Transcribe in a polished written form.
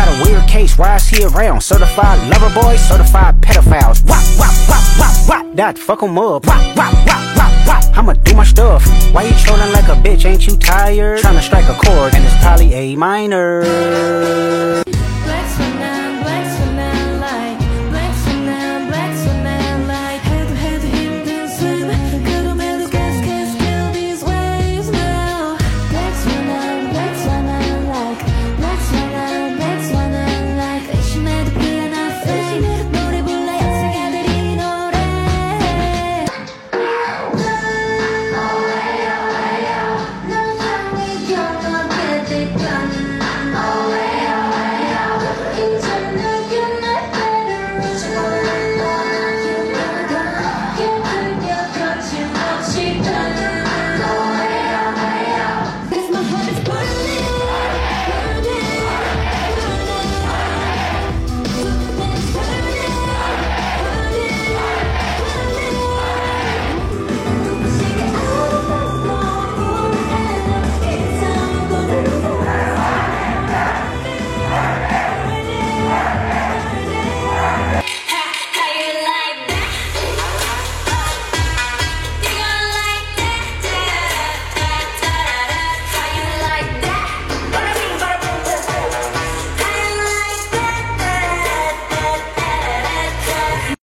got a weird case, why is he around? Certified lover boys, certified pedophiles. Wop, wop, wop, wop, wop. That fuck 'em up. Wop, wop, wop, wop, wop. I'ma do my stuff. Why you trolling like a bitch? Ain't you tired? Tryna strike a chord, and it's probably A minor.